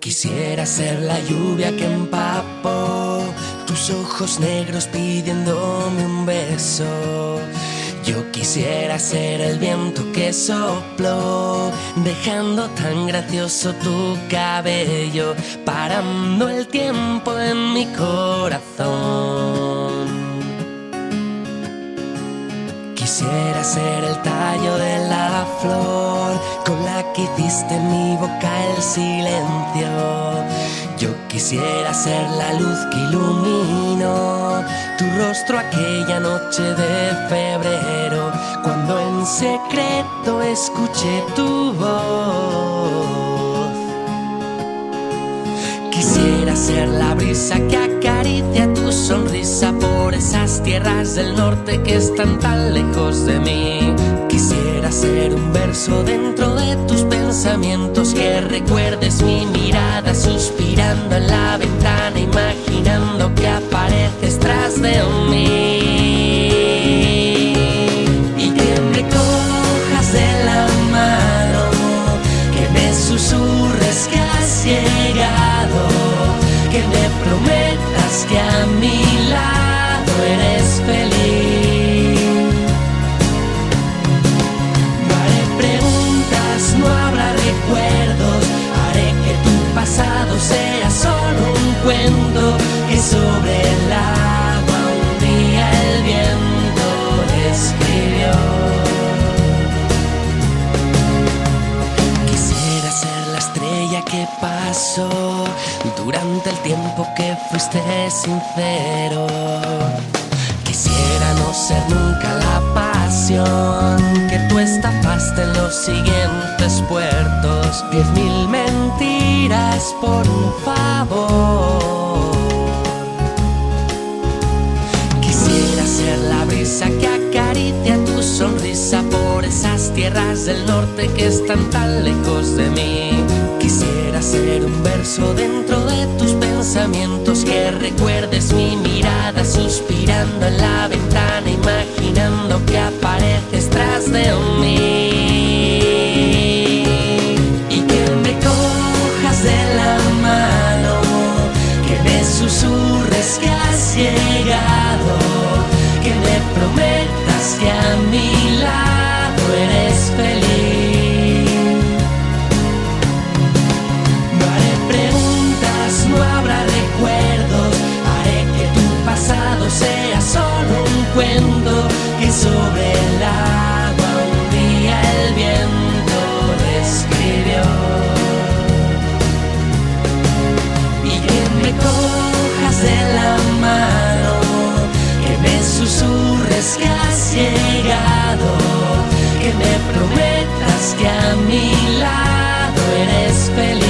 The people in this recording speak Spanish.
Quisiera ser la lluvia que empapó tus ojos negros pidiéndome un beso. Yo quisiera ser el viento que sopló, dejando tan gracioso tu cabello, parando el tiempo en mi corazón. Quisiera ser el tallo de la flor con la que hiciste en mi boca el silencio. Yo quisiera ser la luz que iluminó tu rostro aquella noche de febrero, cuando en secreto escuché tu voz. Quisiera ser la brisa que acaricia tu sonrisa por esas tierras del norte que están tan lejos de mí. Quisiera ser un verso dentro de tus pensamientos, que recuerdes mi mirada suspirando en la ventana, imaginando que apareces tras de mí. Y que me cojas de la mano, que me susurres que has llegado, que me prometas que a mi lado eres feliz. No haré preguntas, no habrá recuerdos, haré que tu pasado sea solo un cuento, que sobre el agua un día el viento escribió. Quisiera ser la estrella que pasó durante el tiempo que fuiste sincero. Quisiera no ser nunca la pasión que tú estafaste en los siguientes puertos. 10.000 mentiras por un favor. Quisiera ser la brisa que acaricia tu sonrisa por esas tierras del norte que están tan lejos de mí. Quisiera ser un verso dentro de tus pensamientos, que recuerdes mi mirada suspirando en la ventana, imaginando que apareces tras de mí. Y que me cojas de la mano, que me susurres que has llegado, que me prometas que a mi lado eres feliz. No habrá recuerdos, haré que tu pasado sea solo un cuento, que sobre el agua un día el viento le escribió. Y que me cojas de la mano, que me susurres que has llegado, que me prometas que a mi lado eres feliz.